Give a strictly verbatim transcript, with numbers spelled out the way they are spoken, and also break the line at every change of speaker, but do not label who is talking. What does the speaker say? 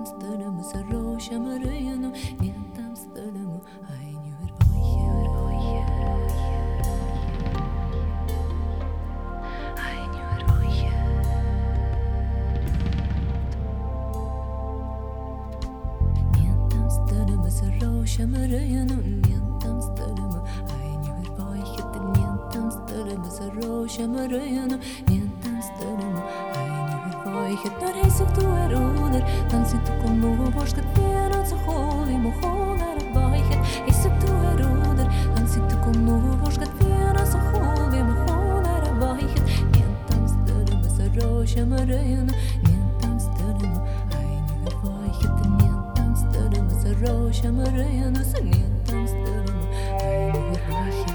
tam stölümü sarhoşam arayını niyen tam stölümü aynı ver boye boye aynı ver boye niyen tam stölümü sarhoşam arayını niyen tam stölümü aynı ver boye niyen tam stölümü sarhoşam arayını niyen tam stölümü När hejsigt du är under Den sitter kom nog borskat benan så håll i motioner av vajhet Hejsigt du är under Den sitter kom nog borskat benan så håll i motioner av vajhet Nientam större med så rösja med röjorna Nientam större med Aj nu är vajhet Nientam större med så rösja med röjorna Så nientam större med Aj nu är vajhet